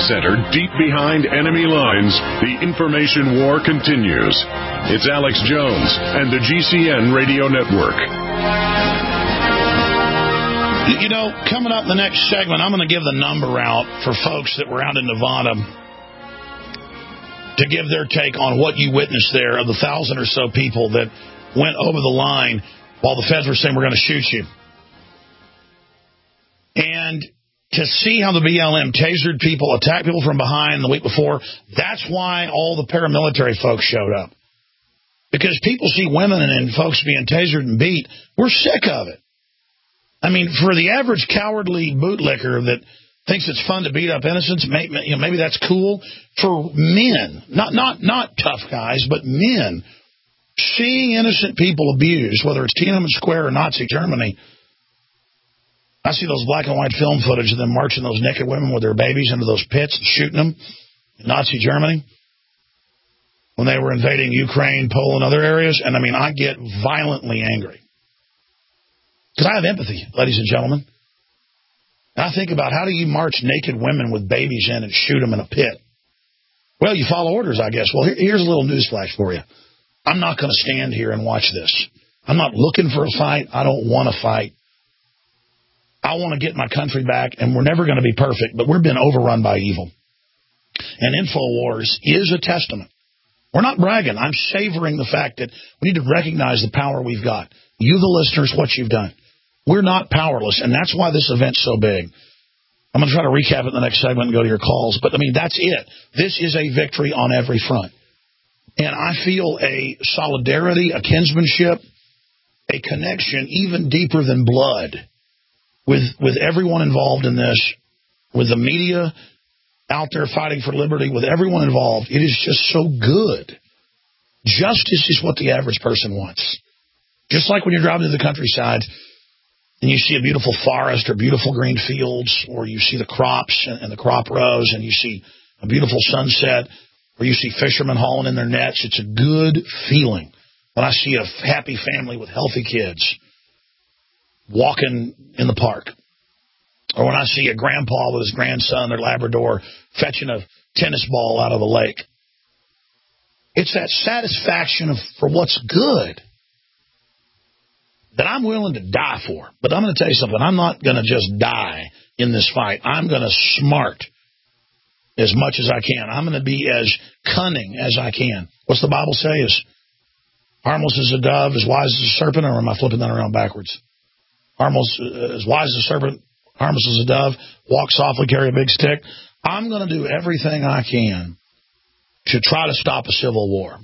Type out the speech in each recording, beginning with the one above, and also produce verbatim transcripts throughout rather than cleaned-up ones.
epicenter deep behind enemy lines, the information war continues. It's Alex Jones and the G C N Radio Network. You know, coming up in the next segment, I'm going to give the number out for folks that were out in Nevada to give their take on what you witnessed there of the thousand or so people that went over the line while the feds were saying, we're going to shoot you. And to see how the B L M tasered people, attacked people from behind the week before, that's why all the paramilitary folks showed up. Because people see women and folks being tasered and beat. We're sick of it. I mean, for the average cowardly bootlicker that thinks it's fun to beat up innocents, maybe, you know, maybe that's cool. For men, not not not tough guys, but men, seeing innocent people abused, whether it's Tiananmen Square or Nazi Germany, I see those black and white film footage of them marching those naked women with their babies into those pits and shooting them in Nazi Germany when they were invading Ukraine, Poland, and other areas. And, I mean, I get violently angry. Because I have empathy, ladies and gentlemen. And I think about how do you march naked women with babies in and shoot them in a pit? Well, you follow orders, I guess. Well, here, here's a little newsflash for you. I'm not going to stand here and watch this. I'm not looking for a fight. I don't want to fight. I want to get my country back, and we're never going to be perfect, but we've been overrun by evil. And InfoWars is a testament. We're not bragging. I'm savoring the fact that we need to recognize the power we've got. You, the listeners, what you've done. We're not powerless, and that's why this event's so big. I'm going to try to recap it in the next segment and go to your calls, but, I mean, that's it. This is a victory on every front. And I feel a solidarity, a kinsmanship, a connection even deeper than blood with with everyone involved in this, with the media out there fighting for liberty, with everyone involved. It is just so good. Justice is what the average person wants. Just like when you're driving to the countryside and you see a beautiful forest or beautiful green fields, or you see the crops and, and the crop rows, and you see a beautiful sunset, or you see fishermen hauling in their nets. It's a good feeling when I see a happy family with healthy kids walking in the park, or when I see a grandpa with his grandson, their Labrador, fetching a tennis ball out of a lake. It's that satisfaction of, for what's good that I'm willing to die for. But I'm going to tell you something. I'm not going to just die in this fight. I'm going to smart as much as I can. I'm going to be as cunning as I can. What's the Bible say? Is harmless as a dove, as wise as a serpent, or am I flipping that around backwards? Harmless, uh, as wise as a serpent, harmless as a dove, walk softly, carry a big stick. I'm going to do everything I can to try to stop a civil war.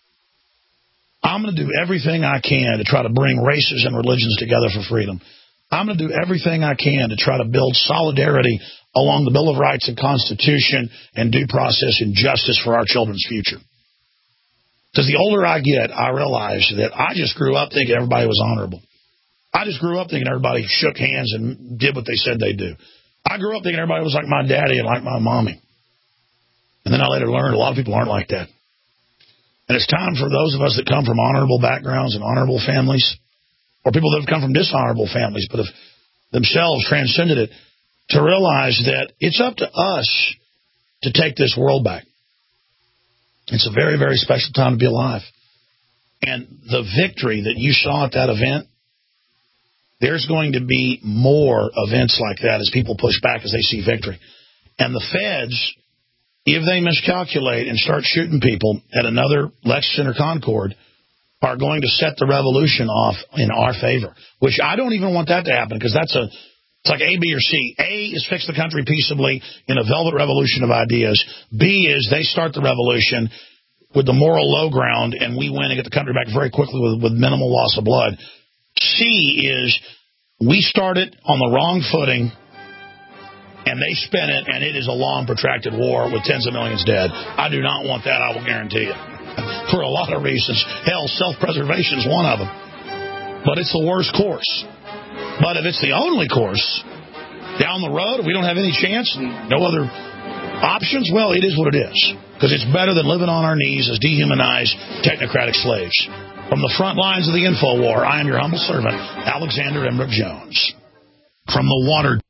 I'm going to do everything I can to try to bring races and religions together for freedom. I'm going to do everything I can to try to build solidarity along the Bill of Rights and Constitution and due process and justice for our children's future. Because the older I get, I realize that I just grew up thinking everybody was honorable. I just grew up thinking everybody shook hands and did what they said they'd do. I grew up thinking everybody was like my daddy and like my mommy. And then I later learned a lot of people aren't like that. And it's time for those of us that come from honorable backgrounds and honorable families, or people that have come from dishonorable families but have themselves transcended it, to realize that it's up to us to take this world back. It's a very, very special time to be alive. And the victory that you saw at that event, there's going to be more events like that as people push back as they see victory. And the feds, if they miscalculate and start shooting people at another Lexington or Concord, are going to set the revolution off in our favor, which I don't even want that to happen, because that's a it's like A, B, or C. A is fix the country peaceably in a velvet revolution of ideas. B is they start the revolution with the moral low ground, and we win and get the country back very quickly with, with minimal loss of blood. C is we start it on the wrong footing, and they spin it, and it is a long, protracted war with tens of millions dead. I do not want that, I will guarantee you, for a lot of reasons. Hell, self-preservation is one of them. But it's the worst course. But if it's the only course, down the road, if we don't have any chance and no other options, well, it is what it is. Because it's better than living on our knees as dehumanized technocratic slaves. From the front lines of the info war, I am your humble servant, Alexander Embrook Jones. From the water...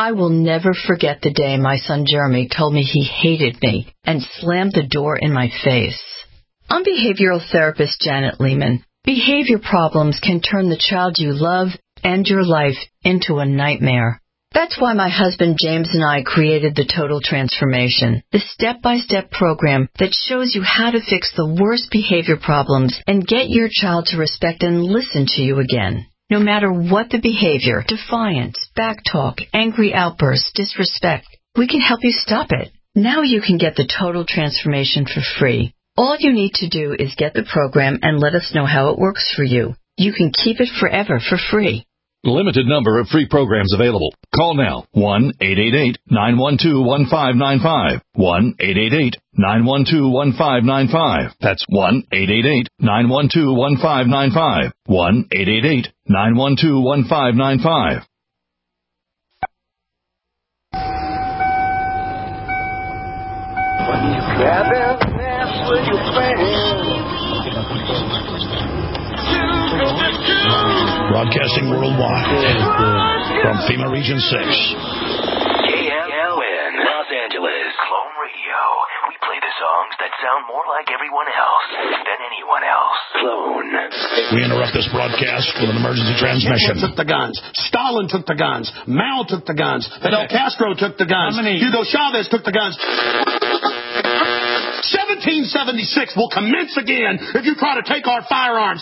I will never forget the day my son Jeremy told me he hated me and slammed the door in my face. I'm behavioral therapist Janet Lehman. Behavior problems can turn the child you love and your life into a nightmare. That's why my husband James and I created the Total Transformation, the step-by-step program that shows you how to fix the worst behavior problems and get your child to respect and listen to you again. No matter what the behavior, defiance, backtalk, angry outbursts, disrespect, we can help you stop it. Now you can get the Total Transformation for free. All you need to do is get the program and let us know how it works for you. You can keep it forever for free. Limited number of free programs available. Call now. one eight eight eight, nine one two, one five nine five. one eight eight eight, nine one two, one five nine five. That's one eight eight eight, nine one two, one five nine five. one eight eight eight, nine one two, one five nine five. Broadcasting worldwide from FEMA Region six. K M L N, Los Angeles. Clone Radio. We play the songs that sound more like everyone else than anyone else. Clone. We interrupt this broadcast with an emergency transmission. Hitler took the guns. Stalin took the guns. Mao took the guns. Fidel Castro took the guns. Hugo Chavez took the guns. seventeen seventy-six will commence again if you try to take our firearms.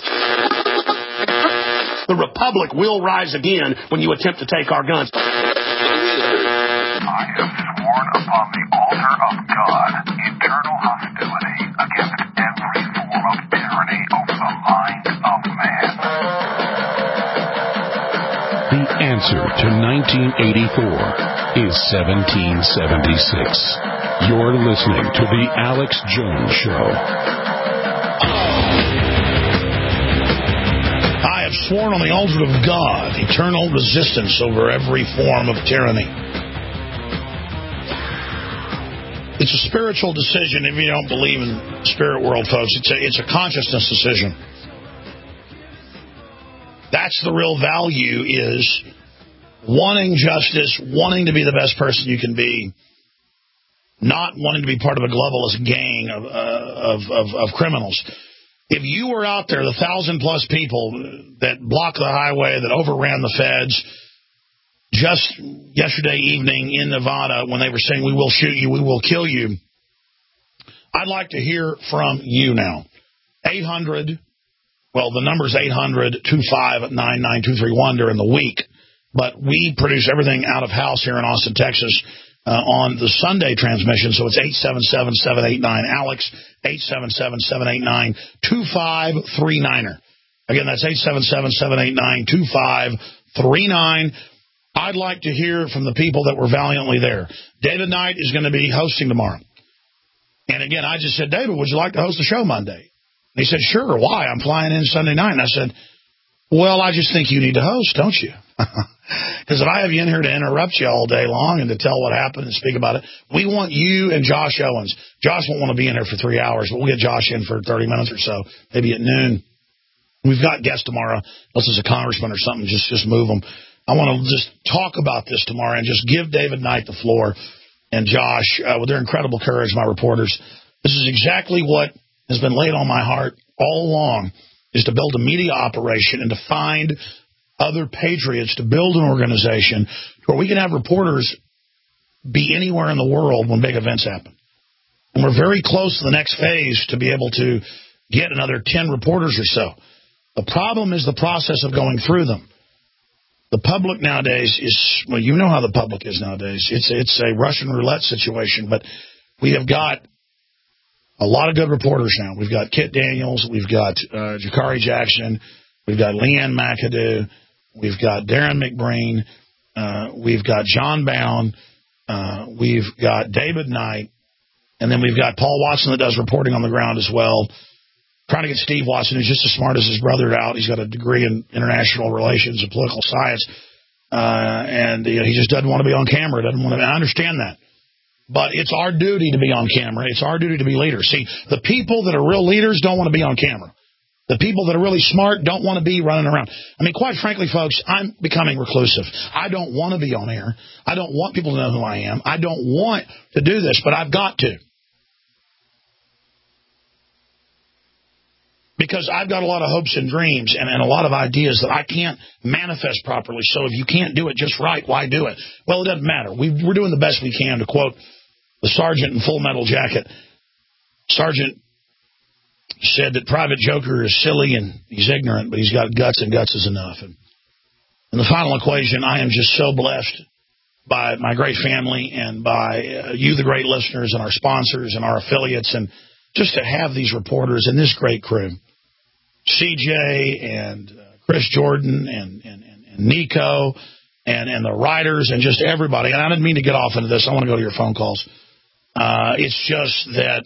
The Republic will rise again when you attempt to take our guns. I have sworn upon the altar of God eternal hostility against every form of tyranny over the mind of man. The answer to nineteen eighty-four is seventeen seventy-six. You're listening to The Alex Jones Show. I have sworn on the altar of God eternal resistance over every form of tyranny. It's a spiritual decision. If you don't believe in the spirit world, folks, it's a, it's a consciousness decision. That's the real value, is wanting justice, wanting to be the best person you can be, not wanting to be part of a globalist gang of, uh, of, of, of criminals. If you were out there, the thousand-plus people that blocked the highway, that overran the feds, just yesterday evening in Nevada when they were saying, we will shoot you, we will kill you, I'd like to hear from you now. eight hundred, well, the number's eight hundred, two five nine nine two three one during the week, but we produce everything out of house here in Austin, Texas, Uh, on the Sunday transmission, so it's eight seven seven, seven eight nine, Alex, eight seven seven, seven eight nine, two five three nine. Again, that's eight seven seven, seven eight nine, two five three nine. I'd like to hear from the people that were valiantly there. David Knight is going to be hosting tomorrow. And again, I just said, David, would you like to host the show Monday? And he said, sure. Why? I'm flying in Sunday night. And I said, well, I just think you need to host, don't you? Because if I have you in here to interrupt you all day long and to tell what happened and speak about it, we want you and Josh Owens. Josh won't want to be in here for three hours, but we'll get Josh in for thirty minutes or so, maybe at noon. We've got guests tomorrow. Unless it's a congressman or something, just, just move them. I want to just talk about this tomorrow and just give David Knight the floor and Josh, uh, with their incredible courage, my reporters. This is exactly what has been laid on my heart all along, is to build a media operation and to find other patriots, to build an organization where we can have reporters be anywhere in the world when big events happen. And we're very close to the next phase to be able to get another ten reporters or so. The problem is the process of going through them. The public nowadays is, well, you know how the public is nowadays. It's, it's a Russian roulette situation, but we have got a lot of good reporters now. We've got Kit Daniels. We've got uh, Jakari Jackson. We've got Leanne McAdoo. We've got Darren McBreen. Uh, we've got John Bound. Uh, we've got David Knight. And then we've got Paul Watson that does reporting on the ground as well. Trying to get Steve Watson, who's just as smart as his brother, out. He's got a degree in international relations and political science. Uh, and you know, he just doesn't want to be on camera. Doesn't want to. I understand that. But it's our duty to be on camera. It's our duty to be leaders. See, the people that are real leaders don't want to be on camera. The people that are really smart don't want to be running around. I mean, quite frankly, folks, I'm becoming reclusive. I don't want to be on air. I don't want people to know who I am. I don't want to do this, but I've got to. Because I've got a lot of hopes and dreams and, and a lot of ideas that I can't manifest properly. So if you can't do it just right, why do it? Well, it doesn't matter. We, we're doing the best we can, to quote the sergeant in Full Metal Jacket. Sergeant said that Private Joker is silly and he's ignorant, but he's got guts, and guts is enough. And in the final equation, I am just so blessed by my great family and by uh, you, the great listeners, and our sponsors and our affiliates, and just to have these reporters and this great crew. C J and uh, Chris Jordan and, and, and, and Nico and, and the writers and just everybody. And I didn't mean to get off into this. I want to go to your phone calls. Uh, it's just that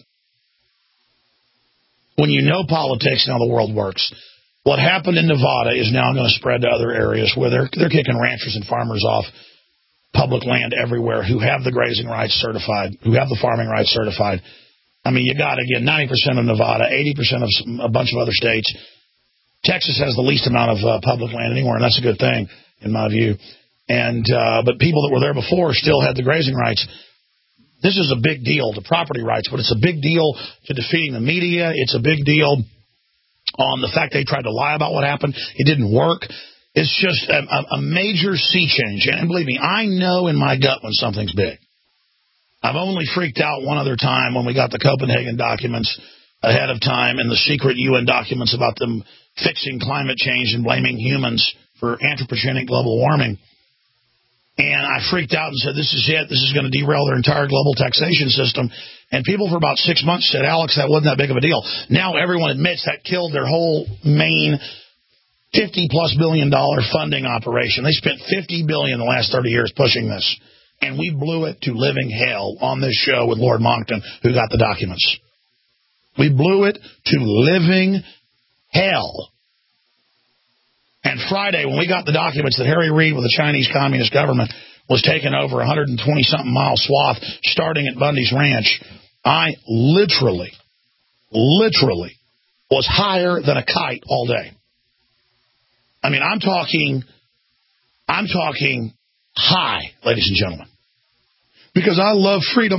when you know politics and how the world works, what happened in Nevada is now going to spread to other areas where they're, they're kicking ranchers and farmers off public land everywhere who have the grazing rights certified, who have the farming rights certified. I mean, you got, again, ninety percent of Nevada, eighty percent of some, a bunch of other states. Texas has the least amount of uh, public land anywhere, and that's a good thing, in my view. And uh, but people that were there before still had the grazing rights. This is a big deal to property rights, but it's a big deal to defeating the media. It's a big deal on the fact they tried to lie about what happened. It didn't work. It's just a, a, a major sea change. And believe me, I know in my gut when something's big. I've only freaked out one other time when we got the Copenhagen documents ahead of time and the secret U N documents about them fixing climate change and blaming humans for anthropogenic global warming. And I freaked out and said, this is it. This is going to derail their entire global taxation system. And people for about six months said, Alex, that wasn't that big of a deal. Now everyone admits that killed their whole main fifty-plus billion dollar funding operation. They spent fifty billion dollars the last thirty years pushing this. And we blew it to living hell on this show with Lord Monckton, who got the documents. We blew it to living hell. And Friday, when we got the documents that Harry Reid with the Chinese Communist government was taking over a one hundred twenty something mile swath starting at Bundy's Ranch, I literally, literally was higher than a kite all day. I mean, I'm talking, I'm talking high, ladies and gentlemen, because I love freedom.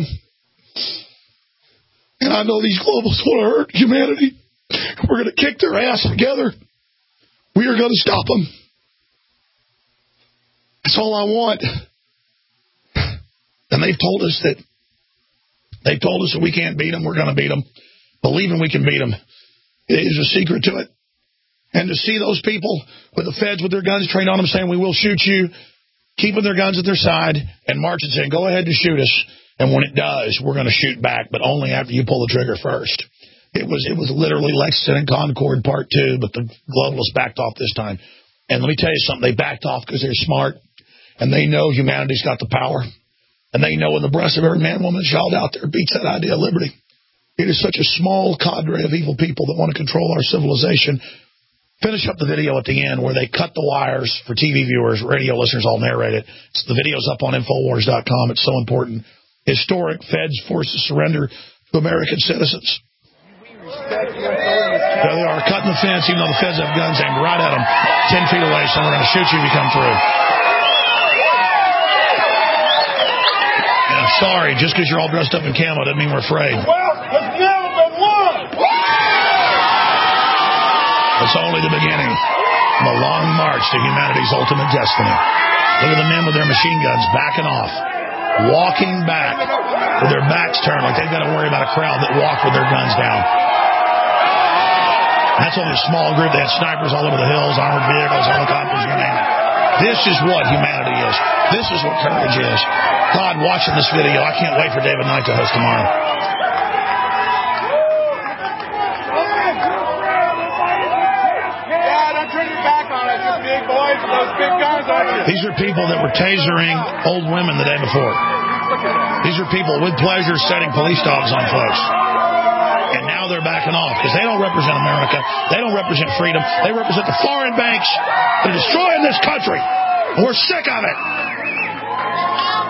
And I know these globalists want to hurt humanity. We're going to kick their ass together. We are going to stop them. That's all I want. And they've told us that they've told us that we can't beat them. We're going to beat them. Believing we can beat them is a secret to it. And to see those people with the feds with their guns trained on them saying, we will shoot you, keeping their guns at their side and marching, saying, go ahead and shoot us. And when it does, we're going to shoot back, but only after you pull the trigger first. It was it was literally Lexington and Concord Part two, but the globalists backed off this time. And let me tell you something. They backed off because they're smart, and they know humanity's got the power. And they know in the breast of every man, woman, and child out there beats that idea of liberty. It is such a small cadre of evil people that want to control our civilization. Finish up the video at the end where they cut the wires for T V viewers, radio listeners, all narrate it. So the video's up on Infowars dot com. It's so important. Historic feds forces surrender to American citizens. There they are, cutting the fence, even though the feds have guns aimed right at them, ten feet away, so we're going to shoot you if you come through. Yeah, sorry, just because you're all dressed up in camo doesn't mean we're afraid. Well, it's never been won. It's only the beginning of a long march to humanity's ultimate destiny. Look at the men with their machine guns backing off, walking back with their backs turned like they've got to worry about a crowd that walk with their guns down. That's only a small group. They had snipers all over the hills, armored vehicles, helicopters, you name it. This is what humanity is. This is what courage is. God, watching this video, I can't wait for David Knight to host tomorrow. Yeah, don't turn your back on us, you big boys with those big guns on you. These are people that were tasering old women the day before. These are people with pleasure setting police dogs on folks. And now they're backing off because they don't represent America. They don't represent freedom. They represent the foreign banks that are destroying this country. And we're sick of it.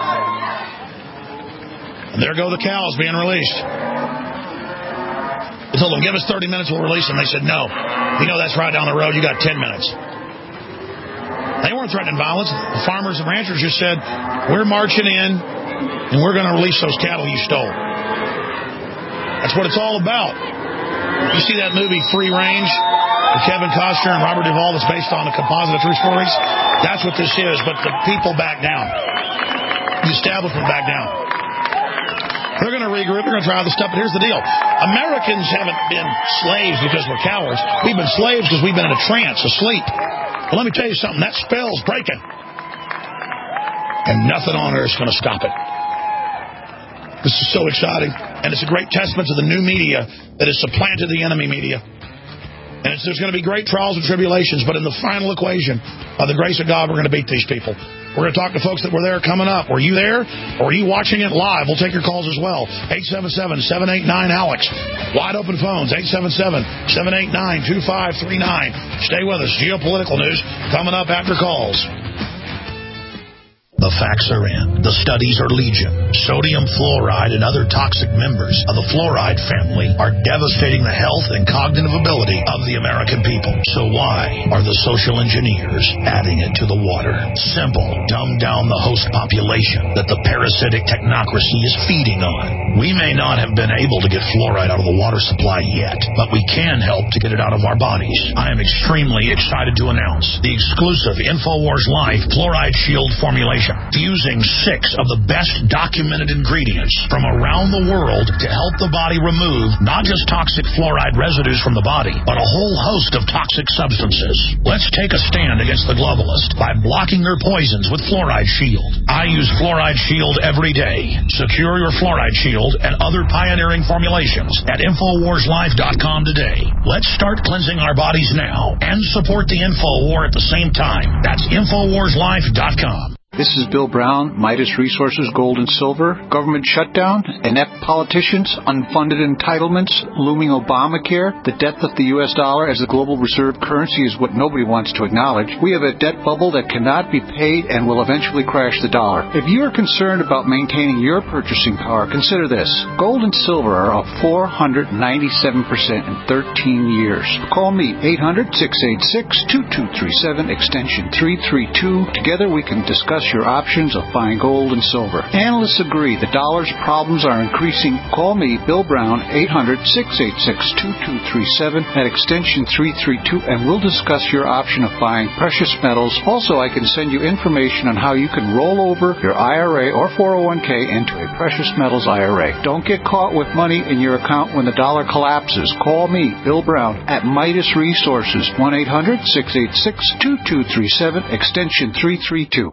And there go the cows being released. I told them, give us thirty minutes, we'll release them. They said, no. You know, that's right down the road. You got ten minutes. They weren't threatening violence. The farmers and ranchers just said, we're marching in, and we're going to release those cattle you stole. That's what it's all about. You see that movie, Free Range, with Kevin Costner and Robert Duvall, that's based on a composite of true stories? That's what this is, but the people back down. The establishment back down. They're going to regroup. They're going to try this stuff. But here's the deal. Americans haven't been slaves because we're cowards. We've been slaves because we've been in a trance, asleep. But let me tell you something. That spell's breaking. And nothing on earth is going to stop it. This is so exciting. And it's a great testament to the new media that has supplanted the enemy media. And it's, there's going to be great trials and tribulations. But in the final equation, by the grace of God, we're going to beat these people. We're going to talk to folks that were there coming up. Were you there? Or are you watching it live? We'll take your calls as well. eight seven seven, seven eight nine, ALEX. Wide open phones. eight seven seven, seven eight nine, two five three nine. Stay with us. Geopolitical news coming up after calls. The facts are in. The studies are legion. Sodium fluoride and other toxic members of the fluoride family are devastating the health and cognitive ability of the American people. So why are the social engineers adding it to the water? Simple. Dumb down the host population that the parasitic technocracy is feeding on. We may not have been able to get fluoride out of the water supply yet, but we can help to get it out of our bodies. I am extremely excited to announce the exclusive InfoWars Life Fluoride Shield formulation, fusing six of the best documented ingredients from around the world to help the body remove not just toxic fluoride residues from the body, but a whole host of toxic substances. Let's take a stand against the globalists by blocking their poisons with Fluoride Shield. I use Fluoride Shield every day. Secure your Fluoride Shield and other pioneering formulations at Infowars Life dot com today. Let's start cleansing our bodies now and support the Info War at the same time. That's Infowars Life dot com. This is Bill Brown, Midas Resources, Gold and Silver, government shutdown, inept politicians, unfunded entitlements, looming Obamacare, the death of the U S dollar as the global reserve currency is what nobody wants to acknowledge. We have a debt bubble that cannot be paid and will eventually crash the dollar. If you are concerned about maintaining your purchasing power, consider this. Gold and silver are up four hundred ninety-seven percent in thirteen years. Call me, eight hundred, six eight six, two two three seven, extension three three two. Together we can discuss your options of buying gold and silver. Analysts agree the dollar's problems are increasing. Call me, Bill Brown, eight hundred, six eight six, two two three seven at extension three three two, and we'll discuss your option of buying precious metals. Also, I can send you information on how you can roll over your I R A or four oh one k into a precious metals I R A. Don't get caught with money in your account when the dollar collapses. Call me, Bill Brown, at Midas Resources, one eight hundred, six eight six, two two three seven, extension three three two.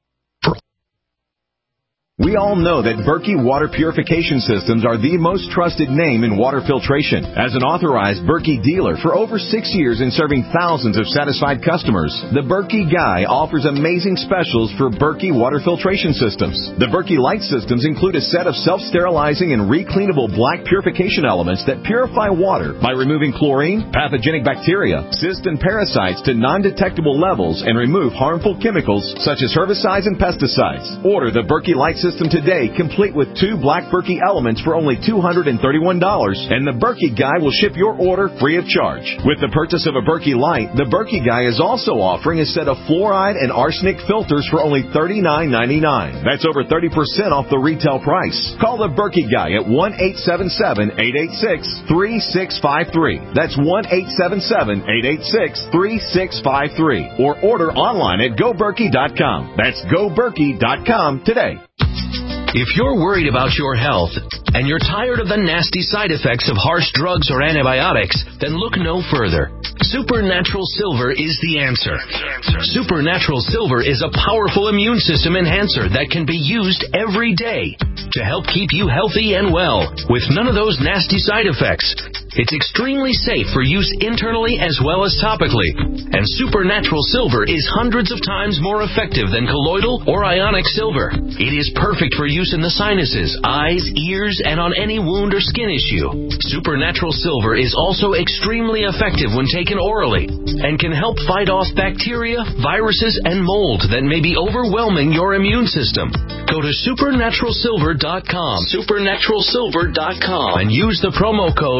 We all know that Berkey Water Purification Systems are the most trusted name in water filtration. As an authorized Berkey dealer for over six years and serving thousands of satisfied customers, the Berkey Guy offers amazing specials for Berkey Water Filtration Systems. The Berkey Light Systems include a set of self-sterilizing and recleanable black purification elements that purify water by removing chlorine, pathogenic bacteria, cysts, and parasites to non-detectable levels and remove harmful chemicals such as herbicides and pesticides. Order the Berkey Light Systems System today, complete with two black Berkey elements for only two hundred thirty-one dollars, and the Berkey Guy will ship your order free of charge. With the purchase of a Berkey Light, the Berkey Guy is also offering a set of fluoride and arsenic filters for only thirty-nine ninety-nine. That's over thirty percent off the retail price. Call the Berkey Guy at one eight seven seven, eight eight six, three six five three. That's one eight seven seven, eight eight six, three six five three. Or order online at go berkey dot com. That's go berkey dot com today. If you're worried about your health and you're tired of the nasty side effects of harsh drugs or antibiotics, then look no further. Supernatural Silver is the answer. Supernatural Silver is a powerful immune system enhancer that can be used every day to help keep you healthy and well with none of those nasty side effects. It's extremely safe for use internally as well as topically. And Supernatural Silver is hundreds of times more effective than colloidal or ionic silver. It is perfect for use in the sinuses, eyes, ears, and on any wound or skin issue. Supernatural Silver is also extremely effective when taken orally and can help fight off bacteria, viruses, and mold that may be overwhelming your immune system. Go to supernatural silver dot com, supernatural silver dot com, and use the promo code SILVER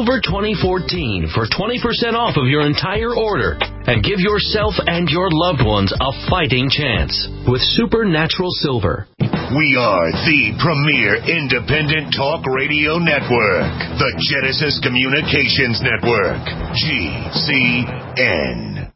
Silver twenty fourteen for twenty percent off of your entire order and give yourself and your loved ones a fighting chance with Supernatural Silver. We are the premier independent talk radio network, the Genesis Communications Network, G C N.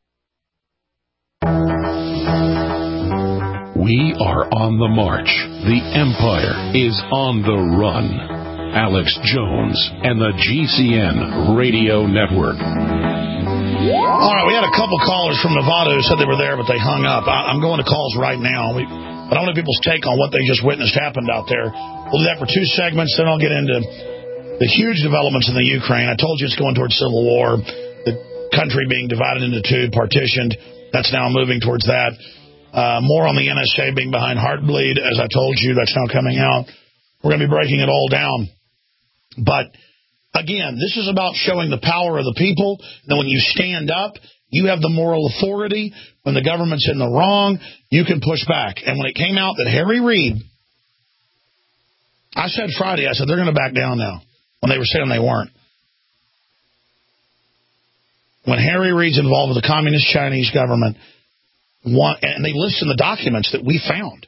We are on the march. The Empire is on the run. Alex Jones and the G C N Radio Network. All right, we had a couple callers from Nevada who said they were there, but they hung up. I, I'm going to calls right now. We, but I want people's take on what they just witnessed happened out there. We'll do that for two segments, then I'll get into the huge developments in the Ukraine. I told you it's going towards civil war, the country being divided into two, partitioned. That's now moving towards that. Uh, more on the N S A being behind Heartbleed, as I told you, that's now coming out. We're going to be breaking it all down. But, again, this is about showing the power of the people. Then when you stand up, you have the moral authority. When the government's in the wrong, you can push back. And when it came out that Harry Reid, I said Friday, I said they're going to back down now, when they were saying they weren't. When Harry Reid's involved with the communist Chinese government, one, and they list in the documents that we found.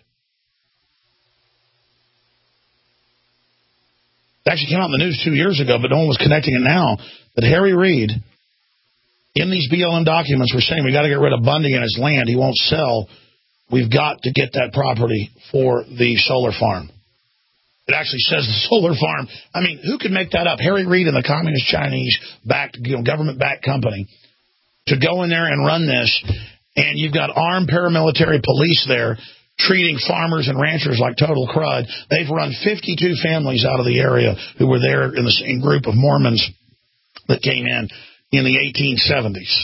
It actually came out in the news two years ago, but no one was connecting it now, that Harry Reid, in these B L M documents, were saying we got to get rid of Bundy and his land. He won't sell. We've got to get that property for the solar farm. It actually says the solar farm. I mean, who could make that up? Harry Reid and the communist Chinese-backed, you know, government-backed company to go in there and run this. And you've got armed paramilitary police there treating farmers and ranchers like total crud. They've run fifty-two families out of the area who were there in the same group of Mormons that came in in the eighteen seventies.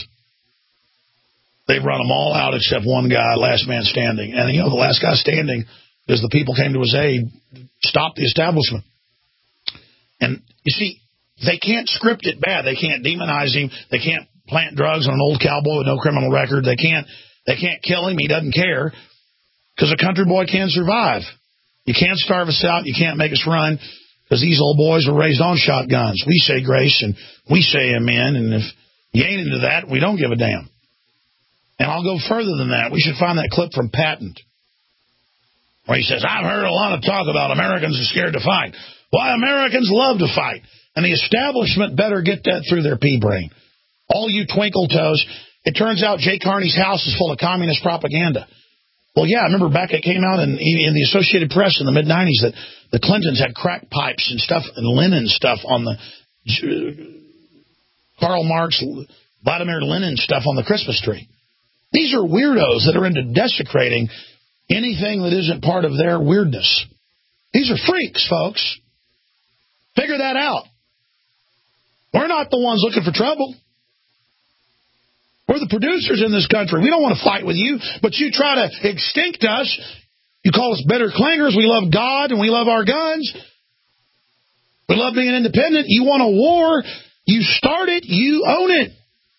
They've run them all out except one guy, last man standing. And, you know, the last guy standing, because the people came to his aid, stopped the establishment. And, you see, they can't script it bad. They can't demonize him. They can't plant drugs on an old cowboy with no criminal record. They can't they can't kill him. He doesn't care, because a country boy can survive. You can't starve us out. You can't make us run, because these old boys were raised on shotguns. We say grace and we say amen, and if you ain't into that, we don't give a damn. And I'll go further than that. We should find that clip from Patton, where he says, I've heard a lot of talk about Americans are scared to fight. Why, Americans love to fight. And the establishment better get that through their pea brain. All you twinkle toes, it turns out Jay Carney's house is full of communist propaganda. Well, yeah, I remember back it came out in, in the Associated Press in the mid nineties that the Clintons had crack pipes and stuff and Lenin stuff on the uh, Karl Marx, Vladimir Lenin stuff on the Christmas tree. These are weirdos that are into desecrating anything that isn't part of their weirdness. These are freaks, folks. Figure that out. We're not the ones looking for trouble. We're the producers in this country. We don't want to fight with you, but you try to extinct us. You call us bitter clangers. We love God and we love our guns. We love being independent. You want a war. You start it. You own it.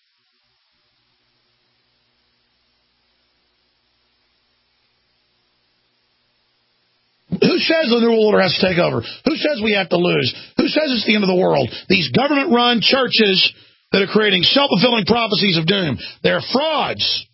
Who says the New World Order has to take over? Who says we have to lose? Who says it's the end of the world? These government-run churches that are creating self-fulfilling prophecies of doom. They're frauds.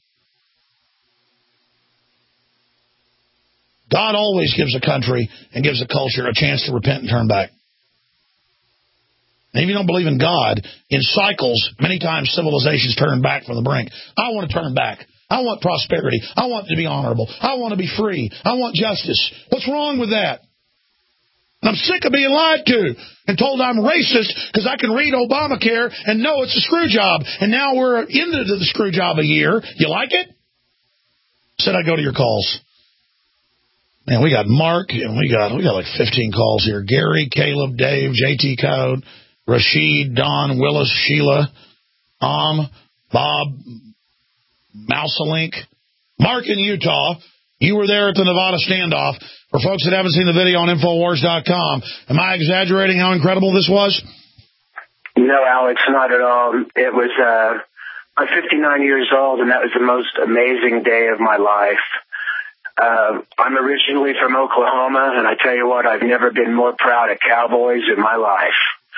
God always gives a country and gives a culture a chance to repent and turn back. And if you don't believe in God, in cycles, many times civilizations turn back from the brink. I want to turn back. I want prosperity. I want to be honorable. I want to be free. I want justice. What's wrong with that? And I'm sick of being lied to and told I'm racist because I can read Obamacare and know it's a screw job. And now we're into the screw job a year. You like it? Said I'd go to your calls. Man, we got Mark and we got we got like fifteen calls here. Gary, Caleb, Dave, J T Code, Rashid, Don, Willis, Sheila, Am, Bob, Mouselink, Mark in Utah. You were there at the Nevada standoff. For folks that haven't seen the video on Infowars dot com, am I exaggerating how incredible this was? No, Alex, not at all. It was, uh, I'm fifty-nine years old, and that was the most amazing day of my life. Uh, I'm originally from Oklahoma, and I tell you what, I've never been more proud of cowboys in my life.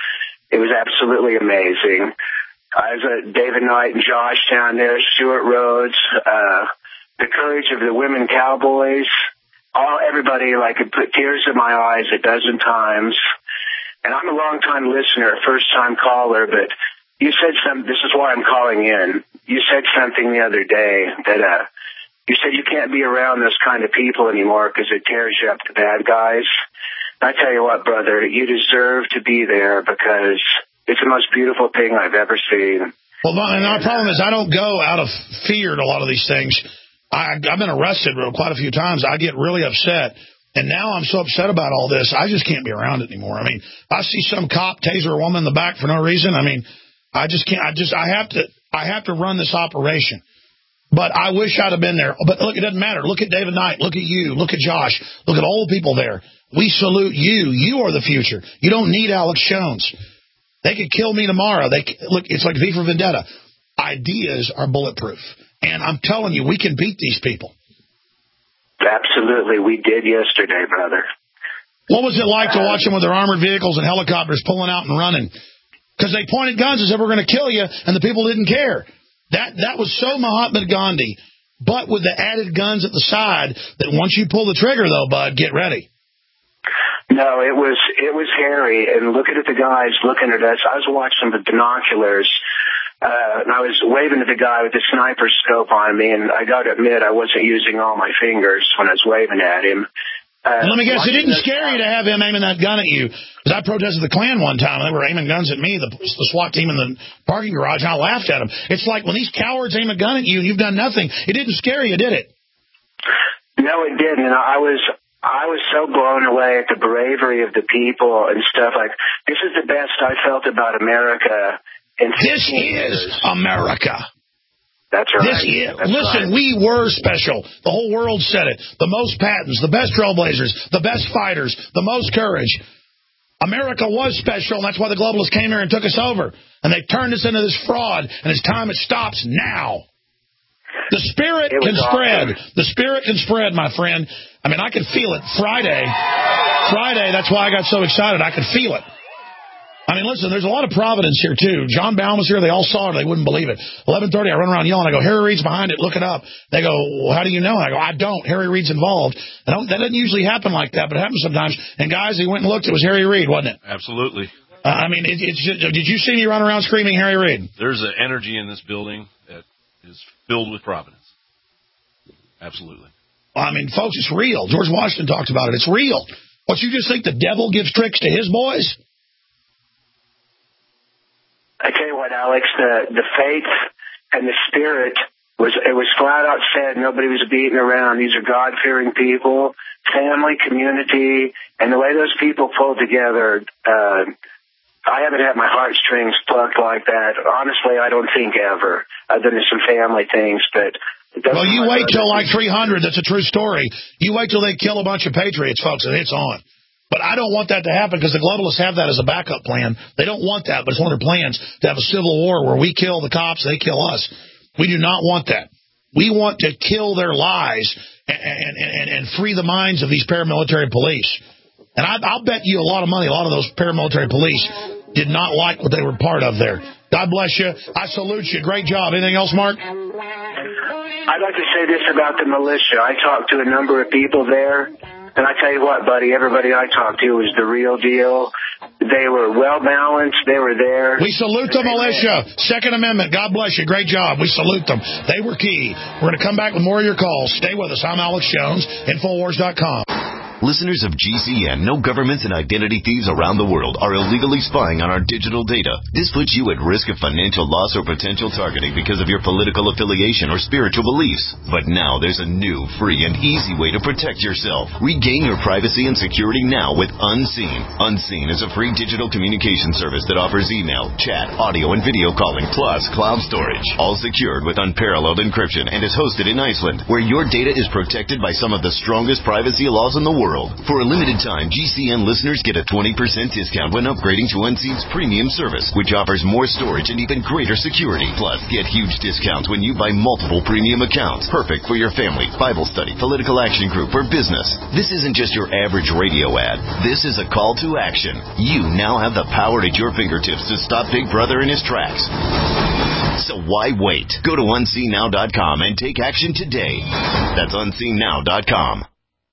It was absolutely amazing. I was at David Knight and Josh down there, Stuart Rhodes, uh, the courage of the women cowboys. All everybody, like, could put tears in my eyes a dozen times. And I'm a long-time listener, first-time caller, but you said something. This is why I'm calling in. You said something the other day that uh, you said you can't be around those kind of people anymore because it tears you up to bad guys. I tell you what, brother, you deserve to be there because it's the most beautiful thing I've ever seen. Well, and our problem is I don't go out of fear to a lot of these things. I, I've been arrested quite a few times. I get really upset. And now I'm so upset about all this, I just can't be around it anymore. I mean, I see some cop taser a woman in the back for no reason. I mean, I just can't. I just I have to I have to run this operation. But I wish I'd have been there. But look, it doesn't matter. Look at David Knight. Look at you. Look at Josh. Look at all the people there. We salute you. You are the future. You don't need Alex Jones. They could kill me tomorrow. They look. It's like V for Vendetta. Ideas are bulletproof, and I'm telling you, we can beat these people. Absolutely, we did yesterday, brother. What was it like to watch them with their armored vehicles and helicopters pulling out and running? Because they pointed guns and said, we're going to kill you, and the people didn't care. That that was so Mahatma Gandhi, but with the added guns at the side that once you pull the trigger, though, bud, get ready. No, it was it was hairy, and looking at the guys looking at us, I was watching with binoculars, uh, and I was waving at the guy with the sniper scope on me, and I got to admit I wasn't using all my fingers when I was waving at him. Uh, Let me guess, it didn't scare you to have him aiming that gun at you. Because I protested the Klan one time, and they were aiming guns at me, the, the SWAT team in the parking garage, and I laughed at them. It's like when these cowards aim a gun at you and you've done nothing, it didn't scare you, did it? No, it didn't, and I was... I was so blown away at the bravery of the people and stuff. Like, this is the best I felt about America in This is years. America. That's right. This is, That's listen, right. we were special. The whole world said it. The most patents, the best trailblazers, the best fighters, the most courage. America was special, and that's why the globalists came here and took us over. And they turned us into this fraud, and it's time it stops now. The spirit can awesome. spread. The spirit can spread, my friend. I mean, I could feel it Friday. Friday, that's why I got so excited. I could feel it. I mean, listen, there's a lot of providence here, too. John Baum was here. They all saw it. They wouldn't believe it. eleven thirty, I run around yelling. I go, Harry Reid's behind it. Look it up. They go, well, how do you know? I go, I don't. Harry Reid's involved. I don't, that doesn't usually happen like that, but it happens sometimes. And, guys, he went and looked. It was Harry Reid, wasn't it? Absolutely. Uh, I mean, it, it's just, did you see me run around screaming Harry Reid? There's an energy in this building that is filled with providence. Absolutely. I mean, folks, it's real. George Washington talked about it. It's real. What, you just think the devil gives tricks to his boys? I tell you what, Alex, the the faith and the spirit was it was flat out said. Nobody was beating around. These are God-fearing people, family, community, and the way those people pulled together. Uh, I haven't had my heartstrings plucked like that. Honestly, I don't think ever, other than some family things, but. Well, you wait till like three hundred. That's a true story. You wait till they kill a bunch of patriots, folks, and it's on. But I don't want that to happen because the globalists have that as a backup plan. They don't want that, but it's one of their plans to have a civil war where we kill the cops, they kill us. We do not want that. We want to kill their lies and, and, and, and free the minds of these paramilitary police. And I, I'll bet you a lot of money, a lot of those paramilitary police did not like what they were part of there. God bless you. I salute you. Great job. Anything else, Mark? I'd like to say this about the militia. I talked to a number of people there, and I tell you what, buddy, everybody I talked to was the real deal. They were well-balanced. They were there. We salute the militia. Second Amendment. God bless you. Great job. We salute them. They were key. We're going to come back with more of your calls. Stay with us. I'm Alex Jones, Infowars dot com. Listeners of G C N know governments and identity thieves around the world are illegally spying on our digital data. This puts you at risk of financial loss or potential targeting because of your political affiliation or spiritual beliefs. But now there's a new, free, and easy way to protect yourself. Regain your privacy and security now with Unseen. Unseen is a free digital communication service that offers email, chat, audio, and video calling, plus cloud storage. All secured with unparalleled encryption and is hosted in Iceland, where your data is protected by some of the strongest privacy laws in the world. world. For a limited time, G C N listeners get a twenty percent discount when upgrading to Unseen's premium service, which offers more storage and even greater security. Plus, get huge discounts when you buy multiple premium accounts. Perfect for your family, Bible study, political action group, or business. This isn't just your average radio ad. This is a call to action. You now have the power at your fingertips to stop Big Brother in his tracks. So why wait? Go to unseen now dot com and take action today. That's unseen now dot com.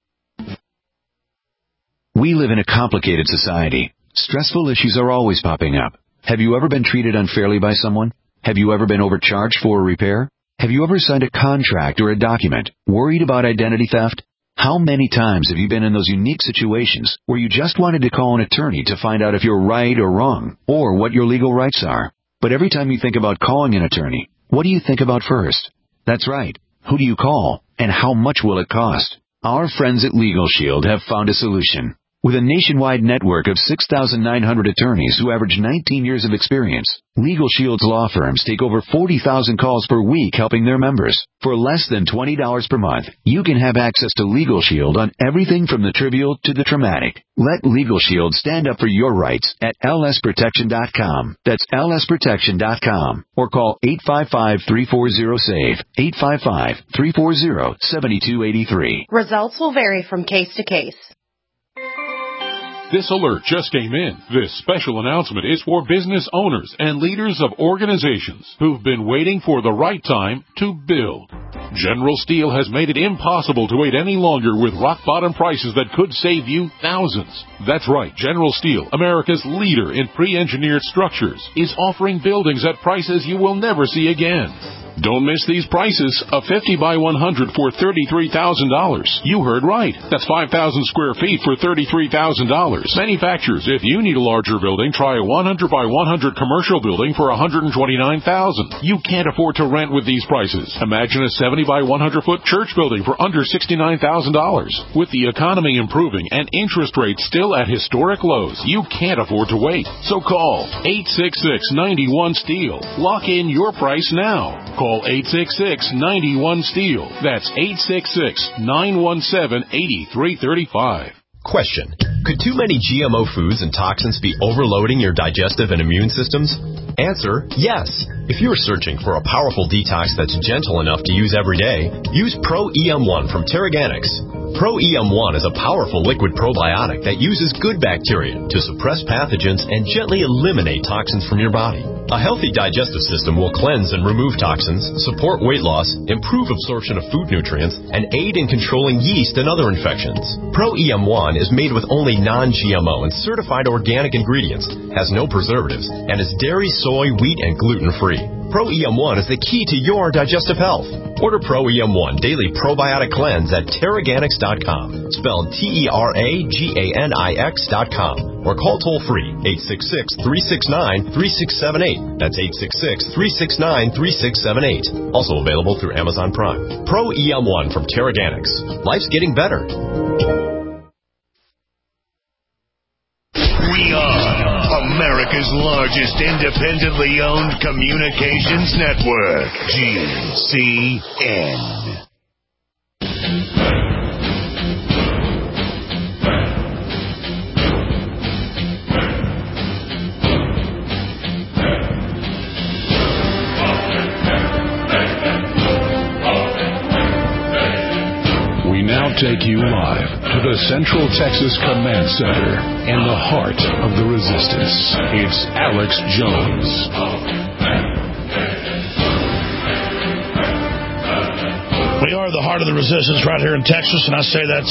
We live in a complicated society. Stressful issues are always popping up. Have you ever been treated unfairly by someone? Have you ever been overcharged for a repair? Have you ever signed a contract or a document worried about identity theft? How many times have you been in those unique situations where you just wanted to call an attorney to find out if you're right or wrong, or what your legal rights are? But every time you think about calling an attorney, what do you think about first? That's right. Who do you call, and how much will it cost? Our friends at Legal Shield have found a solution. With a nationwide network of six thousand nine hundred attorneys who average nineteen years of experience, Legal Shield's law firms take over forty thousand calls per week helping their members. For less than twenty dollars per month, you can have access to Legal Shield on everything from the trivial to the traumatic. Let Legal Shield stand up for your rights at L S protection dot com. That's L S protection dot com. Or call eight five five, three four zero, S A V E, eight five five, three four zero, seven two eight three. Results will vary from case to case. This alert just came in. This special announcement is for business owners and leaders of organizations who've been waiting for the right time to build. General Steel has made it impossible to wait any longer with rock-bottom prices that could save you thousands. That's right, General Steel, America's leader in pre-engineered structures, is offering buildings at prices you will never see again. Don't miss these prices. A fifty by one hundred for thirty-three thousand dollars. You heard right. That's five thousand square feet for thirty-three thousand dollars. Manufacturers, if you need a larger building, try a one hundred by one hundred commercial building for one hundred twenty-nine thousand dollars. You can't afford to rent with these prices. Imagine a seventy by one hundred foot church building for under sixty-nine thousand dollars. With the economy improving and interest rates still at historic lows, you can't afford to wait. So call eight six six, nine one, S T E E L. Lock in your price now. Call eight six six, nine one, S T E E L. That's eight six six, nine one seven, eight three three five. Question. Could too many G M O foods and toxins be overloading your digestive and immune systems? Answer, yes. If you're searching for a powerful detox that's gentle enough to use every day, use Pro E M one from Terraganics. Pro E M one is a powerful liquid probiotic that uses good bacteria to suppress pathogens and gently eliminate toxins from your body. A healthy digestive system will cleanse and remove toxins, support weight loss, improve absorption of food nutrients, and aid in controlling yeast and other infections. Pro E M one is made with only non-G M O and certified organic ingredients, has no preservatives, and is dairy, soy, wheat, and gluten-free. Pro E M one is the key to your digestive health. Order Pro E M one Daily Probiotic Cleanse at Terraganics dot com, spelled T E R A G A N I X dot com, or call toll-free eight six six, three six nine, three six seven eight. That's eight six six, three six nine, three six seven eight. Also available through Amazon Prime. Pro E M one from Terraganics. Life's getting better. We are America's largest independently owned communications network, G C N. Take you live to the Central Texas Command Center in the heart of the resistance. It's Alex Jones. We are the heart of the resistance right here in Texas, and I say that's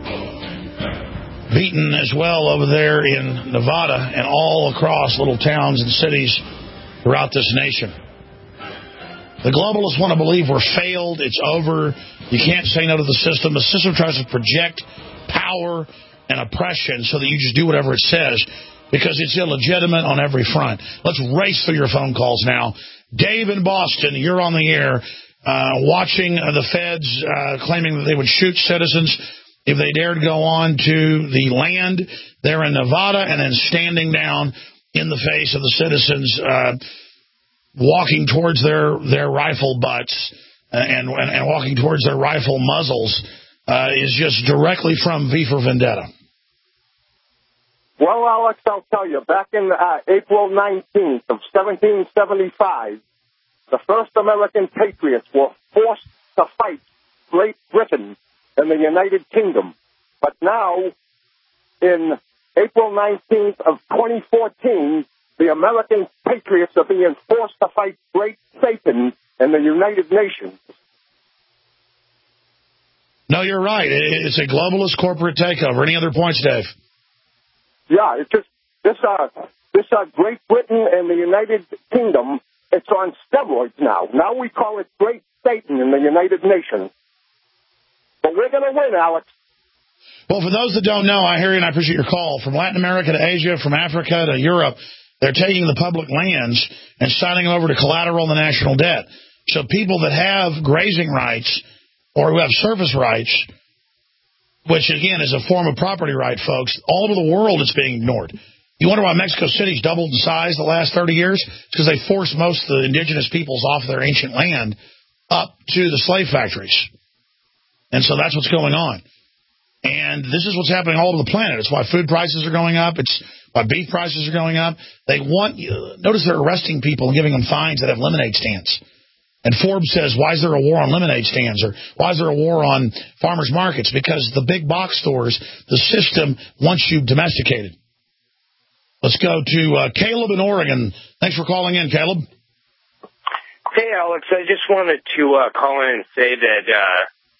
beaten as well over there in Nevada and all across little towns and cities throughout this nation. The globalists want to believe we're failed, it's over, you can't say no to the system. The system tries to project power and oppression so that you just do whatever it says because it's illegitimate on every front. Let's race through your phone calls now. Dave in Boston, you're on the air, uh, watching uh, the feds uh, claiming that they would shoot citizens if they dared go on to the land there in Nevada, and then standing down in the face of the citizens uh walking towards their, their rifle butts and, and and walking towards their rifle muzzles uh, is just directly from V for Vendetta. Well, Alex, I'll tell you, back in uh, April nineteenth of seventeen seventy-five, the first American patriots were forced to fight Great Britain and the United Kingdom. But now, in April nineteenth of twenty fourteen, the American patriots are being forced to fight Great Satan and the United Nations. No, you're right. It's a globalist corporate takeover. Any other points, Dave? Yeah, it's just this uh this uh Great Britain and the United Kingdom, it's on steroids now. Now we call it Great Satan in the United Nations. But we're gonna win, Alex. Well, for those that don't know, I hear you and I appreciate your call. From Latin America to Asia, from Africa to Europe, they're taking the public lands and signing them over to collateral in the national debt. So people that have grazing rights or who have surface rights, which, again, is a form of property right, folks, all over the world it's being ignored. You wonder why Mexico City's doubled in size the last thirty years? It's because they forced most of the indigenous peoples off their ancient land up to the slave factories. And so that's what's going on. And this is what's happening all over the planet. It's why food prices are going up. It's why beef prices are going up. They want – notice they're arresting people and giving them fines that have lemonade stands. And Forbes says, why is there a war on lemonade stands? Or why is there a war on farmers markets? Because the big box stores, the system wants you domesticated. Let's go to uh, Caleb in Oregon. Thanks for calling in, Caleb. Hey, Alex, I just wanted to uh, call in and say that uh,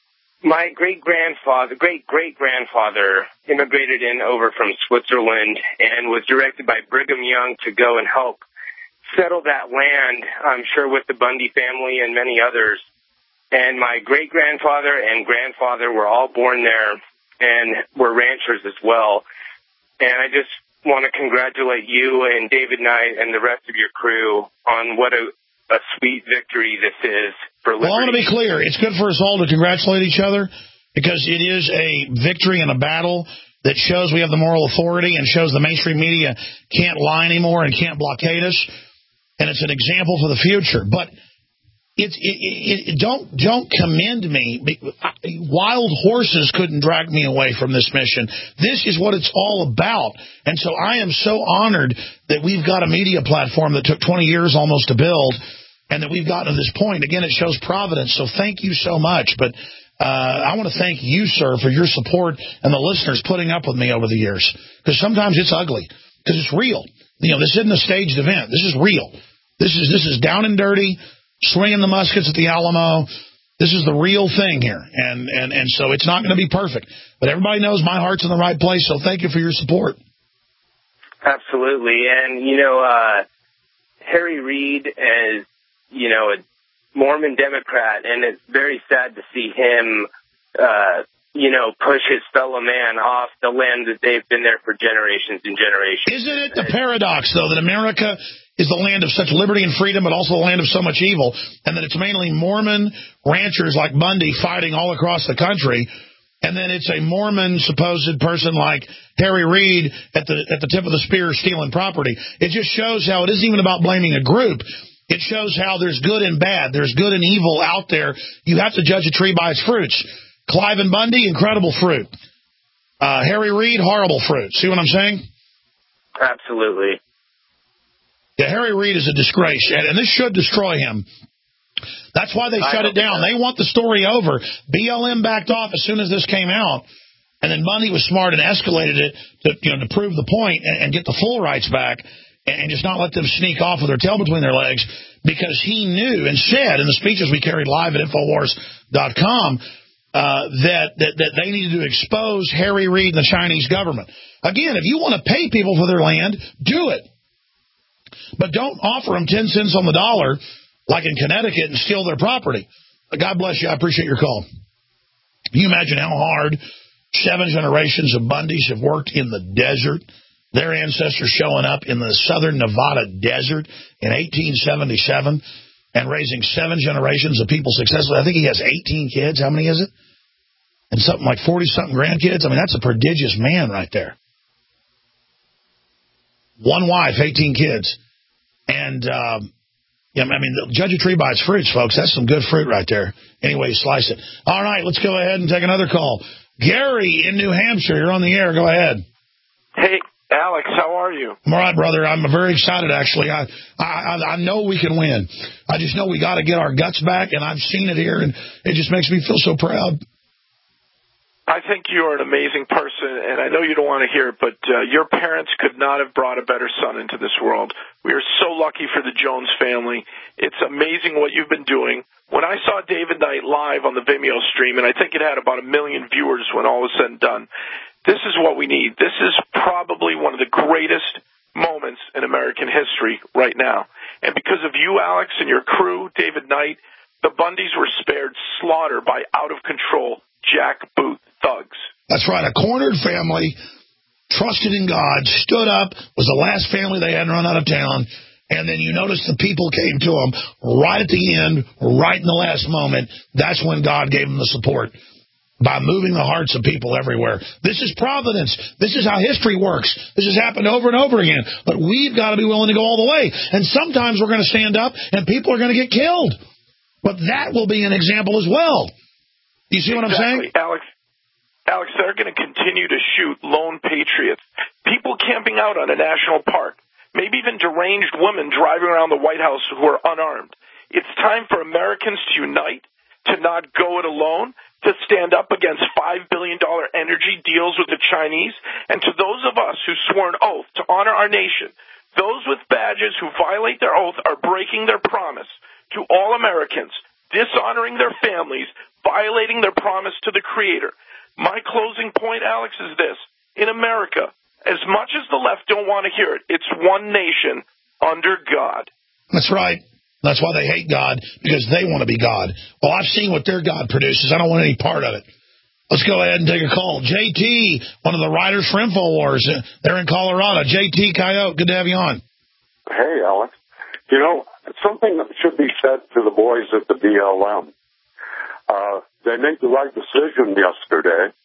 my great-grandfather, great-great-grandfather immigrated in over from Switzerland and was directed by Brigham Young to go and help settle that land, I'm sure, with the Bundy family and many others. And my great-grandfather and grandfather were all born there and were ranchers as well. And I just want to congratulate you and David Knight and the rest of your crew on what a, a sweet victory this is for liberty. Well, I want to be clear. It's good for us all to congratulate each other because it is a victory and a battle that shows we have the moral authority and shows the mainstream media can't lie anymore and can't blockade us. And it's an example for the future. But it, it, it, it, don't don't commend me. Wild horses couldn't drag me away from this mission. This is what it's all about. And so I am so honored that we've got a media platform that took twenty years almost to build and that we've gotten to this point. Again, it shows providence. So thank you so much. But uh, I want to thank you, sir, for your support and the listeners putting up with me over the years. Because sometimes it's ugly. Because it's real. You know, this isn't a staged event. This is real. This is this is down and dirty, swinging the muskets at the Alamo. This is the real thing here. And, and, and so it's not going to be perfect. But everybody knows my heart's in the right place, so thank you for your support. Absolutely. And, you know, uh, Harry Reid is, you know, a Mormon Democrat, and it's very sad to see him uh you know, push his fellow man off the land that they've been there for generations and generations. Isn't it the paradox, though, that America is the land of such liberty and freedom, but also the land of so much evil, and that it's mainly Mormon ranchers like Bundy fighting all across the country, and then it's a Mormon supposed person like Harry Reid at the at the tip of the spear stealing property. It just shows how it isn't even about blaming a group. It shows how there's good and bad. There's good and evil out there. You have to judge a tree by its fruits. Clive and Bundy, incredible fruit. Uh, Harry Reid, horrible fruit. See what I'm saying? Absolutely. Yeah, Harry Reid is a disgrace, and this should destroy him. That's why they I shut it down. They want the story over. B L M backed off as soon as this came out, and then Bundy was smart and escalated it to, you know, to prove the point and, and get the full rights back and, and just not let them sneak off with their tail between their legs, because he knew and said in the speeches we carried live at Infowars dot com Uh, that, that that they needed to expose Harry Reid and the Chinese government. Again, if you want to pay people for their land, do it. But don't offer them ten cents on the dollar, like in Connecticut, and steal their property. God bless you. I appreciate your call. Can you imagine how hard seven generations of Bundys have worked in the desert? Their ancestors showing up in the southern Nevada desert in eighteen seventy-seven and raising seven generations of people successfully. I think he has eighteen kids. How many is it? And something like forty-something grandkids. I mean, that's a prodigious man right there. One wife, eighteen kids. And um, Yeah, I mean, judge a tree by its fruits, folks. That's some good fruit right there. Anyway, slice it. All right, let's go ahead and take another call. Gary in New Hampshire, you're on the air. Go ahead. Hey, Alex, how are you? I'm all right, brother. I'm very excited, actually. I I, I know we can win. I just know we got to get our guts back, and I've seen it here, and it just makes me feel so proud. I think you are an amazing person, and I know you don't want to hear it, but uh, your parents could not have brought a better son into this world. We are so lucky for the Jones family. It's amazing what you've been doing. When I saw David Knight live on the Vimeo stream, and I think it had about a million viewers when all was said and done, this is what we need. This is probably one of the greatest moments in American history right now. And because of you, Alex, and your crew, David Knight, the Bundys were spared slaughter by out-of-control jackboot thugs. That's right. A cornered family, trusted in God, stood up, was the last family they had run out of town, and then you notice the people came to them right at the end, right in the last moment. That's when God gave them the support, by moving the hearts of people everywhere. This is providence. This is how history works. This has happened over and over again. But we've got to be willing to go all the way. And sometimes we're going to stand up, and people are going to get killed. But that will be an example as well. You see what exactly. I'm saying? Alex, Alex, they're going to continue to shoot lone patriots, people camping out on a national park, maybe even deranged women driving around the White House who are unarmed. It's time for Americans to unite, to not go it alone, to stand up against five billion dollars energy deals with the Chinese, and to those of us who swore an oath to honor our nation. Those with badges who violate their oath are breaking their promise to all Americans, dishonoring their families, violating their promise to the Creator. My closing point, Alex, is this. In America, as much as the left don't want to hear it, it's one nation under God. That's right. That's why they hate God, because they want to be God. Well, I've seen what their God produces. I don't want any part of it. Let's go ahead and take a call. J T, one of the writers for InfoWars. They're in Colorado. J T Coyote, good to have you on. Hey, Alex. You know, something that should be said to the boys at the B L M. Uh, they made the right decision yesterday,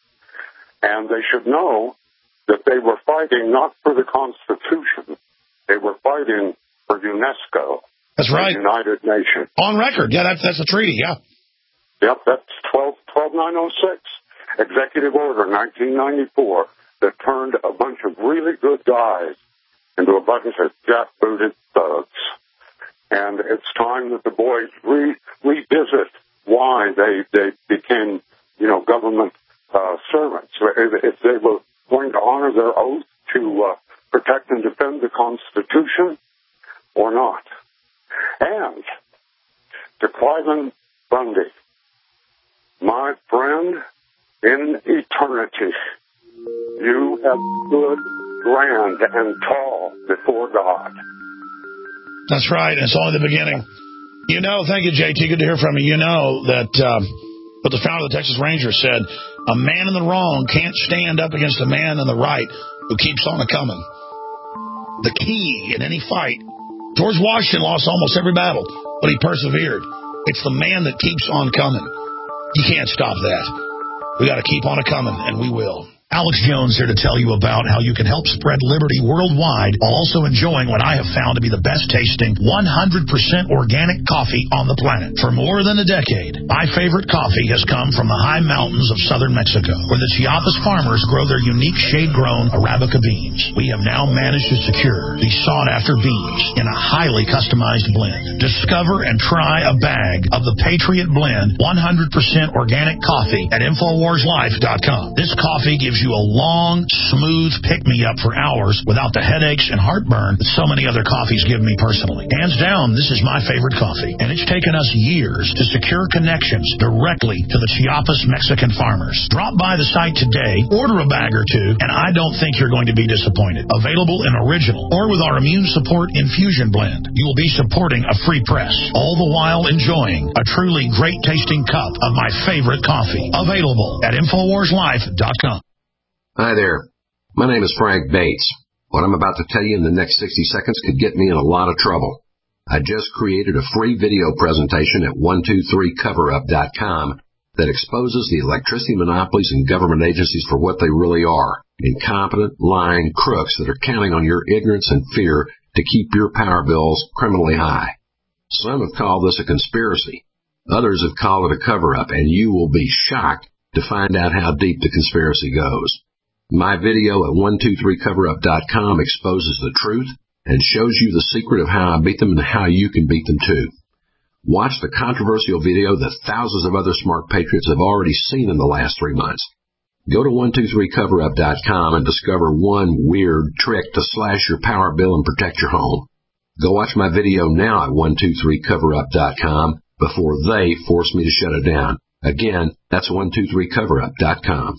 and they should know that they were fighting not for the Constitution. They were fighting for UNESCO. That's right. The United Nations. On record. Yeah, that's, that's a treaty, yeah. Yep, that's twelve nine oh six, Executive Order nineteen ninety-four, that turned a bunch of really good guys into a bunch of jackbooted thugs. And it's time that the boys re- revisit why they, they became, you know, government uh, servants. If they were going to honor their oath to uh, protect and defend the Constitution or not. And to Cliven Bundy, my friend, in eternity, you have stood grand and tall before God. That's right. It's only the beginning. You know, thank you, J T. Good to hear from you. You know that um, what the founder of the Texas Rangers said, a man in the wrong can't stand up against a man in the right who keeps on a-coming. The key in any fight, George Washington lost almost every battle, but he persevered. It's the man that keeps on coming. You can't stop that. We got to keep on a-coming, and we will. Alex Jones here to tell you about how you can help spread liberty worldwide while also enjoying what I have found to be the best tasting one hundred percent organic coffee on the planet. For more than a decade, my favorite coffee has come from the high mountains of southern Mexico, where the Chiapas farmers grow their unique shade-grown Arabica beans. We have now managed to secure these sought-after beans in a highly customized blend. Discover and try a bag of the Patriot Blend one hundred percent organic coffee at Infowars Life dot com. This coffee gives you you a long, smooth pick-me-up for hours without the headaches and heartburn that so many other coffees give me personally. Hands down, this is my favorite coffee, and it's taken us years to secure connections directly to the Chiapas Mexican farmers. Drop by the site today, order a bag or two, and I don't think you're going to be disappointed. Available in original or with our immune support infusion blend. You will be supporting a free press, all the while enjoying a truly great-tasting cup of my favorite coffee. Available at Infowars Life dot com. Hi there. My name is Frank Bates. What I'm about to tell you in the next sixty seconds could get me in a lot of trouble. I just created a free video presentation at one two three cover up dot com that exposes the electricity monopolies and government agencies for what they really are. Incompetent, lying crooks that are counting on your ignorance and fear to keep your power bills criminally high. Some have called this a conspiracy. Others have called it a cover-up, and you will be shocked to find out how deep the conspiracy goes. My video at one two three cover up dot com exposes the truth and shows you the secret of how I beat them and how you can beat them too. Watch the controversial video that thousands of other smart patriots have already seen in the last three months. Go to one two three cover up dot com and discover one weird trick to slash your power bill and protect your home. Go watch my video now at one two three cover up dot com before they force me to shut it down. Again, that's one two three cover up dot com.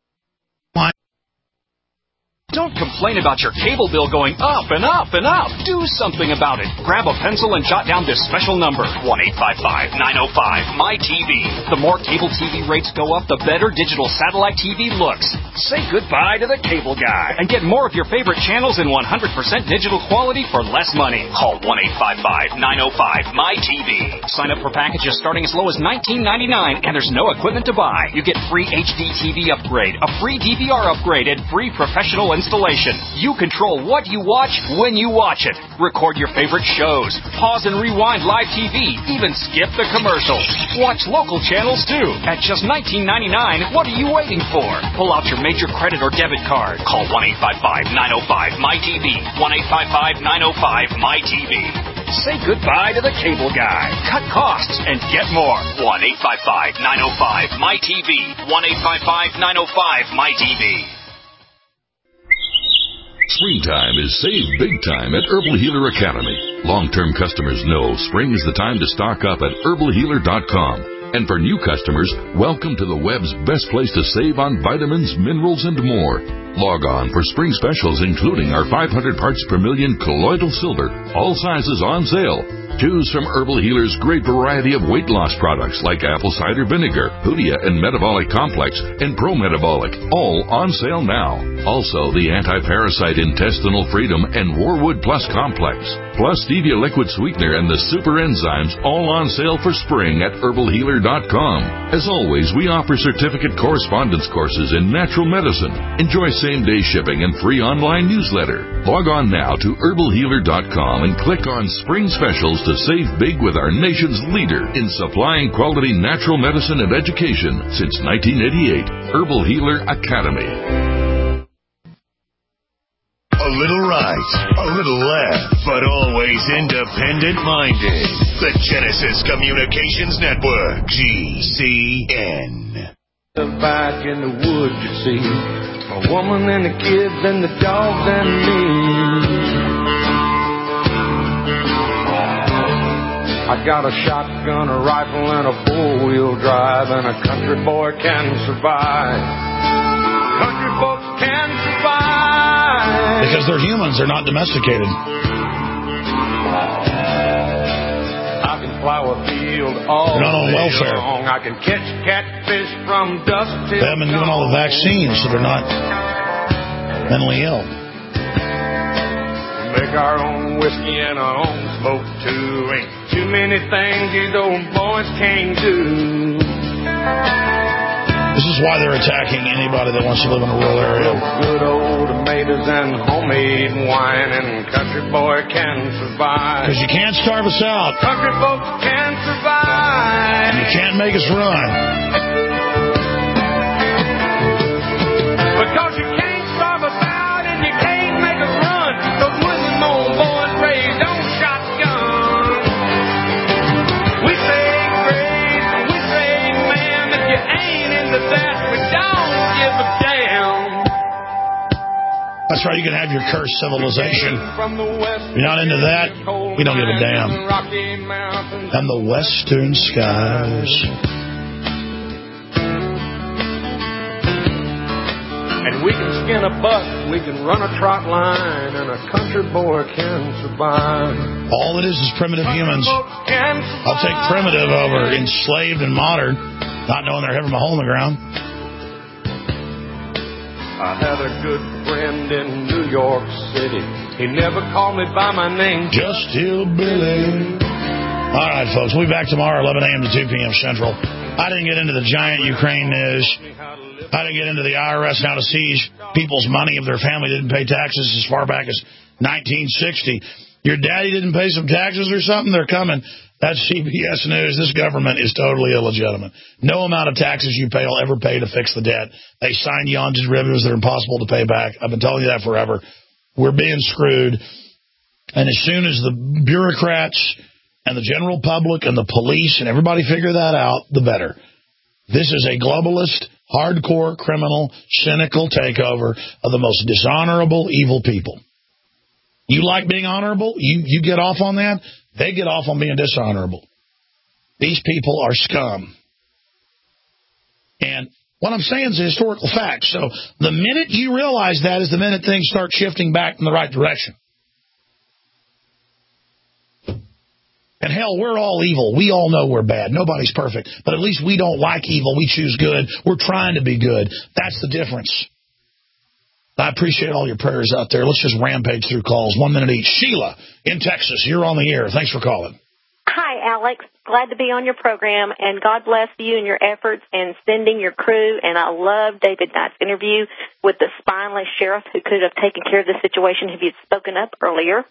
Don't complain about your cable bill going up and up and up. Do something about it. Grab a pencil and jot down this special number, one eight five five, nine oh five, M Y T V. The more cable T V rates go up, the better digital satellite T V looks. Say goodbye to the cable guy and get more of your favorite channels in one hundred percent digital quality for less money. Call one eight five five, nine oh five, M Y T V. Sign up for packages starting as low as nineteen ninety-nine, and there's no equipment to buy. You get free H D T V upgrade, a free D V R upgrade, and free professional installation. You control what you watch when you watch it. Record your favorite shows. Pause and rewind live T V. Even skip the commercials. Watch local channels too. At just nineteen ninety-nine, what are you waiting for? Pull out your major credit or debit card. Call one eight five five, nine oh five, M Y T V. one eight five five, nine oh five, M Y T V. Say goodbye to the cable guy. Cut costs and get more. one eight five five, nine oh five, M Y T V. one eight five five, nine oh five, M Y T V. Springtime is save big time at Herbal Healer Academy. Long-term customers know spring is the time to stock up at herbal healer dot com. And for new customers, welcome to the web's best place to save on vitamins, minerals, and more. Log on for spring specials including our five hundred parts per million colloidal silver, all sizes on sale. Choose from Herbal Healer's great variety of weight loss products like apple cider vinegar, Hoodia and Metabolic Complex, and Pro Metabolic, all on sale now. Also, the Anti-Parasite Intestinal Freedom and Warwood Plus Complex, plus Stevia Liquid Sweetener and the Super Enzymes, all on sale for spring at herbal healer dot com. As always, we offer certificate correspondence courses in natural medicine. Enjoy same-day shipping and free online newsletter. Log on now to herbal healer dot com and click on Spring Specials to save big with our nation's leader in supplying quality natural medicine and education since nineteen eighty-eight, Herbal Healer Academy. A little right, a little left, but always independent-minded. The Genesis Communications Network, G C N. Back in the woods, you see, a woman and the kids and the dogs and me. I got a shotgun, a rifle, and a four-wheel drive, and a country boy can survive. Country folks can survive. Because they're humans, they're not domesticated. I can plow a field all they're not on day welfare. long. I can catch catfish from dusk till They haven't been given all the vaccines, so they're not mentally ill. We make our own whiskey and our own smoke too. Ain't too many things these old boys can't do. This is why they're attacking anybody that wants to live in a rural area. Good old tomatoes and homemade wine, and country boy can survive. Because you can't starve us out. Country folks can survive. You can't make us run. Because you can't starve us out and you can't make us run. Those Muslim old boys raised on shotguns. We say grace and we say ma'am. If you ain't into that, we don't give a damn. That's right, you can have your cursed civilization. If you're not into that, we don't give a damn. And the western skies. And we can skin a buck, we can run a trot line, and a country boy can survive. All it is is primitive humans. I'll take primitive over enslaved and modern, not knowing they're having a hole in the ground. I had a good friend in New York City. He never called me by my name. Just Hillbilly. All right, folks, we'll be back tomorrow, eleven a.m. to two p.m. Central. I didn't get into the giant Ukraine news. I didn't get into the I R S now to seize people's money if their family didn't pay taxes as far back as nineteen sixty. Your daddy didn't pay some taxes or something? They're coming. That's C B S News. This government is totally illegitimate. No amount of taxes you pay will ever pay to fix the debt. They sign you on derivatives that are impossible to pay back. I've been telling you that forever. We're being screwed. And as soon as the bureaucrats and the general public and the police and everybody figure that out, the better. This is a globalist, hardcore, criminal, cynical takeover of the most dishonorable, evil people. You like being honorable? You, you get off on that? They get off on being dishonorable. These people are scum. And what I'm saying is a historical fact. So the minute you realize that is the minute things start shifting back in the right direction. And hell, we're all evil. We all know we're bad. Nobody's perfect. But at least we don't like evil. We choose good. We're trying to be good. That's the difference. I appreciate all your prayers out there. Let's just rampage through calls. One minute each. Sheila in Texas, you're on the air. Thanks for calling. Hi, Alex. Glad to be on your program, and God bless you and your efforts in sending your crew. And I love David Knight's interview with the spineless sheriff who could have taken care of the situation if he had spoken up earlier.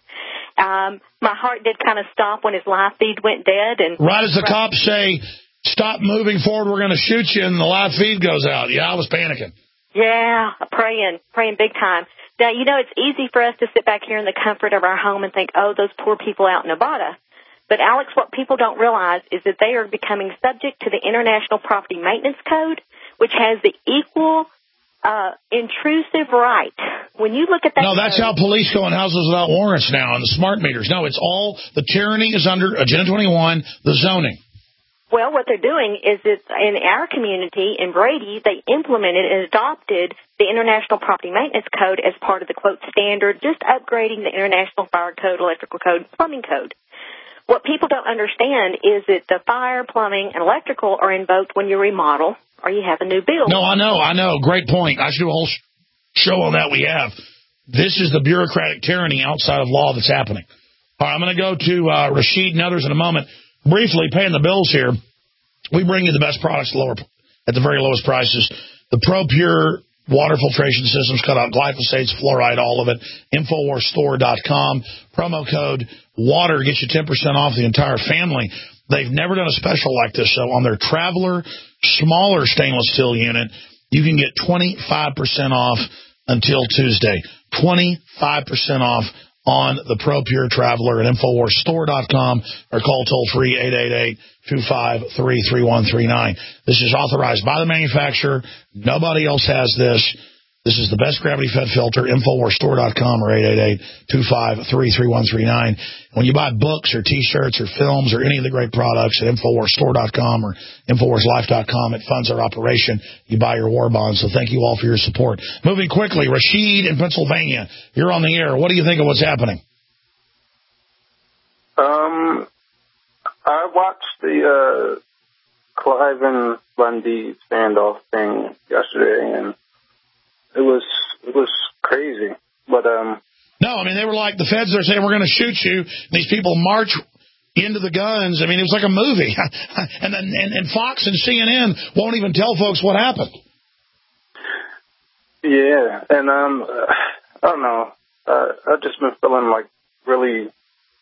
Um, my heart did kind of stop when his live feed went dead. And right as the cops say, stop moving forward, we're going to shoot you, and the live feed goes out. Yeah, I was panicking. Yeah, praying, praying big time. Now, you know, it's easy for us to sit back here in the comfort of our home and think, oh, those poor people out in Nevada. But, Alex, what people don't realize is that they are becoming subject to the International Property Maintenance Code, which has the equal uh, intrusive right. When you look at that... No, that's code, how police go in houses without warrants now, and the smart meters. No, it's all... The tyranny is under Agenda twenty-one, the zoning. Well, what they're doing is that in our community, in Brady, they implemented and adopted the International Property Maintenance Code as part of the, quote, standard, just upgrading the International Fire Code, Electrical Code, Plumbing Code. What people don't understand is that the fire, plumbing, and electrical are invoked when you remodel or you have a new build. No, I know, I know. Great point. I should do a whole sh- show on that we have. This is the bureaucratic tyranny outside of law that's happening. All right, I'm going to go to uh, Rashid and others in a moment. Briefly, paying the bills here, we bring you the best products lower at the very lowest prices. The ProPure water filtration systems, cut out glyphosates, fluoride, all of it. Infowars Store dot com. Promo code WATER gets you ten percent off the entire family. They've never done a special like this. So on their Traveler smaller stainless steel unit, you can get twenty-five percent off until Tuesday. twenty-five percent off on the ProPure Traveler at Infowars Store dot com or call toll-free eight eight eight, two five three, three one three nine. This is authorized by the manufacturer. Nobody else has this. This is the best gravity-fed filter, Infowars Store dot com or eight eight eight, two five three, three one three nine. When you buy books or T-shirts or films or any of the great products at Infowars Store dot com or Infowars Life dot com, it funds our operation. You buy your war bonds, so thank you all for your support. Moving quickly, Rashid in Pennsylvania. You're on the air. What do you think of what's happening? Um, I watched the uh, Clive and Bundy standoff thing yesterday, and It was it was crazy, but um. No, I mean they were like the feds are saying we're going to shoot you. And these people march into the guns. I mean it was like a movie, and then and, and Fox and C N N won't even tell folks what happened. Yeah, and um, I don't know. Uh, I've just been feeling like really,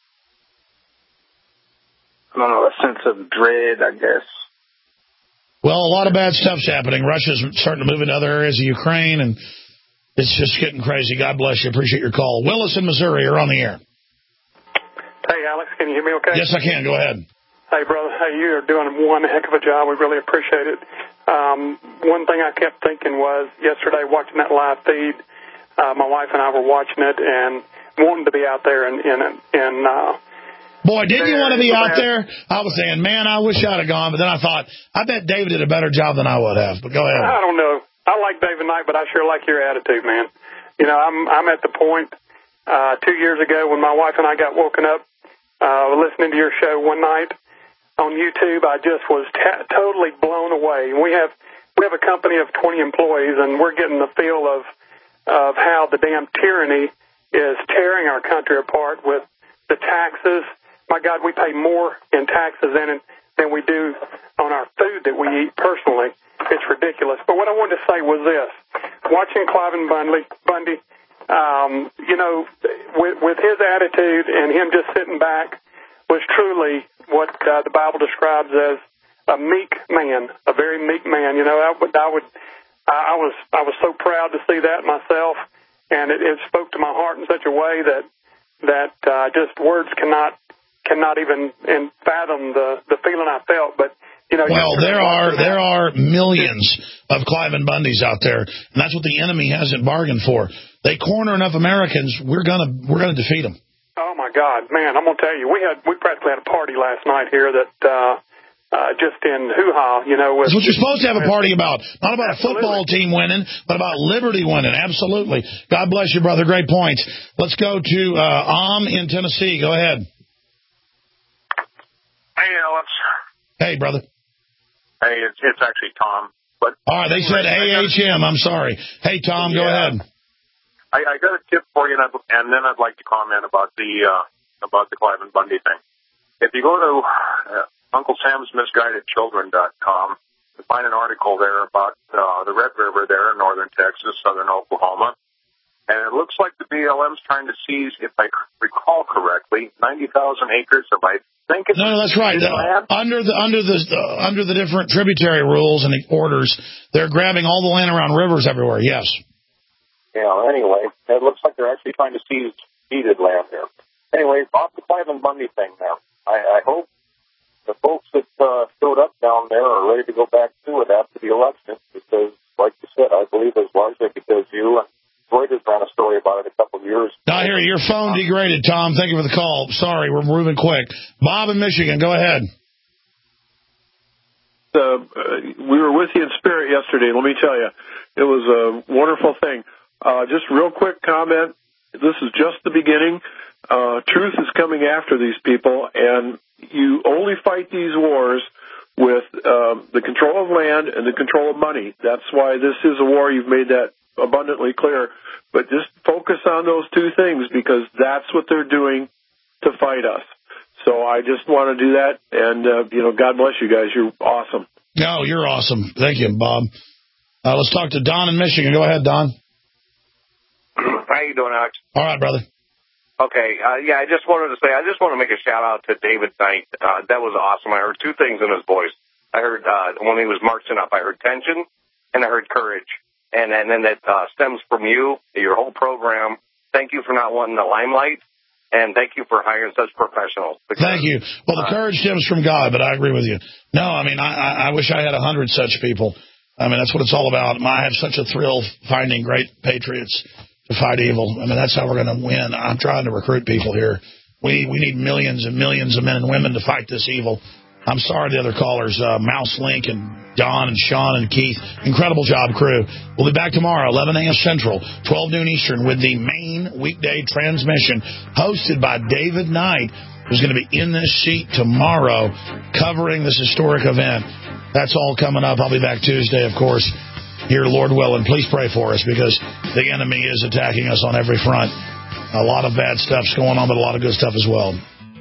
I don't know, a sense of dread, I guess. Well, a lot of bad stuff's happening. Russia's starting to move into other areas of Ukraine, and it's just getting crazy. God bless you. Appreciate your call. Willis in Missouri, you're on the air. Hey, Alex, can you hear me okay? Yes, I can. Go ahead. Hey, brother. Hey, you are doing one heck of a job. We really appreciate it. Um, one thing I kept thinking was yesterday watching that live feed, uh, my wife and I were watching it and wanting to be out there and, and, and uh, Boy, didn't you want to be out there? I was saying, man, I wish I'd have gone. But then I thought, I bet David did a better job than I would have. But go ahead. I don't know. I like David Knight, but I sure like your attitude, man. You know, I'm I'm at the point uh, two years ago when my wife and I got woken up uh, listening to your show one night on YouTube. I just was t- totally blown away. We have we have a company of twenty employees, and we're getting the feel of of how the damn tyranny is tearing our country apart with the taxes. My God, we pay more in taxes than than we do on our food that we eat personally. It's ridiculous. But what I wanted to say was this. Watching Clive and Bundy, Bundy um, you know, with, with his attitude and him just sitting back was truly what uh, the Bible describes as a meek man, a very meek man. You know, I would, I would, I was, I was so proud to see that myself, and it, it spoke to my heart in such a way that that uh, just words cannot cannot even and fathom the the feeling I felt. But you know, well, there are there are millions of Cliven Bundys out there, and that's what the enemy hasn't bargained for. They corner enough Americans, we're gonna we're gonna defeat them. Oh my God, man! I'm gonna tell you, we had we practically had a party last night here that uh, uh, just in hoo-ha, you know. With, That's what you're supposed to have a party about, not about Absolutely. a football team winning, but about liberty winning. Absolutely. God bless you, brother. Great points. Let's go to uh, Am in Tennessee. Go ahead. Hey, Alex. Hey, brother. Hey, it's, it's actually Tom. But all right, they said A H M. I'm sorry. Hey, Tom, yeah. go ahead. I, I got a tip for you, and, I, and then I'd like to comment about the uh, about the Cliven Bundy thing. If you go to uh, Uncle Sam's Misguided Children dot com, you find an article there about uh, the Red River there in northern Texas, southern Oklahoma, and it looks like the B L M's trying to seize, if I recall correctly, ninety thousand acres of I think it's no, no, that's right. The, under the under the uh, under the different tributary rules and the orders, they're grabbing all the land around rivers everywhere. Yes. Yeah, anyway, it looks like they're actually trying to seize deeded land there. Anyway, off the Cliven Bundy thing now. I, I hope the folks that uh, showed up down there are ready to go back to it after the election because, like you said, I believe it's largely because you and Reuters ran a story about it a couple of years ago. I hear your phone degraded, Tom. Thank you for the call. Sorry, we're moving quick. Bob in Michigan, go ahead. Uh, uh, we were with you in spirit yesterday. Let me tell you, it was a wonderful thing. Uh, just real quick comment. This is just the beginning. Uh, truth is coming after these people, and you only fight these wars with uh, the control of land and the control of money. That's why this is a war. You've made that abundantly clear. But just focus on those two things because that's what they're doing to fight us. So I just want to do that, and, uh, you know, God bless you guys. You're awesome. No, you're awesome. Thank you, Bob. Uh, let's talk to Don in Michigan. Go ahead, Don. How you doing, Alex? All right, brother. Okay, uh, yeah, I just wanted to say, I just want to make a shout-out to David Knight. Uh, that was awesome. I heard two things in his voice. I heard, uh, when he was marching up, I heard tension, and I heard courage. And, and then that uh, stems from you, your whole program. Thank you for not wanting the limelight, and thank you for hiring such professionals. Because, thank you. Well, the uh, courage stems from God, but I agree with you. No, I mean, I, I wish I had a hundred such people. I mean, that's what it's all about. I have such a thrill finding great patriots to fight evil. I mean, that's how we're going to win. I'm trying to recruit people here. We we need millions and millions of men and women to fight this evil. I'm sorry the other callers, uh, Mouse Link and Don and Sean and Keith. Incredible job, crew. We'll be back tomorrow, eleven a.m. Central, twelve noon Eastern, with the main weekday transmission hosted by David Knight, who's going to be in this seat tomorrow covering this historic event. That's all coming up. I'll be back Tuesday, of course, here, Lord willing. Please pray for us because the enemy is attacking us on every front. A lot of bad stuff's going on, but a lot of good stuff as well.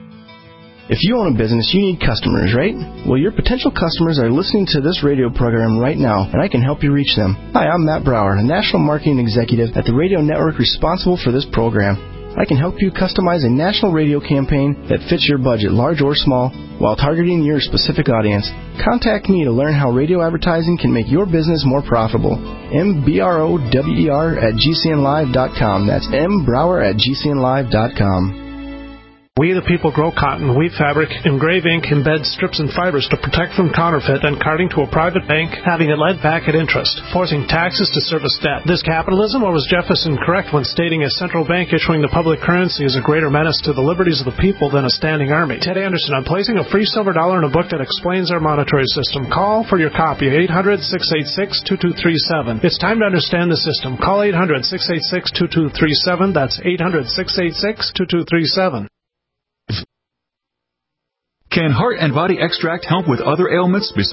If you own a business, you need customers, right? Well, your potential customers are listening to this radio program right now, and I can help you reach them. Hi, I'm Matt Brower, a national marketing executive at the radio network responsible for this program. I can help you customize a national radio campaign that fits your budget, large or small, while targeting your specific audience. Contact me to learn how radio advertising can make your business more profitable. M B R O W E R at G C N live dot com. That's M Brower at G C N live dot com. We the people grow cotton, weave fabric, engrave ink, embed strips and fibers to protect from counterfeit and carting to a private bank, having it led back at interest, forcing taxes to service debt. This capitalism, or was Jefferson correct when stating a central bank issuing the public currency is a greater menace to the liberties of the people than a standing army? Ted Anderson, I'm placing a free silver dollar in a book that explains our monetary system. Call for your copy, eight hundred, six eight six, two two three seven. It's time to understand the system. Call eight hundred, six eight six, two two three seven. That's eight hundred, six eight six, two two three seven. Can Heart and Body Extract help with other ailments besides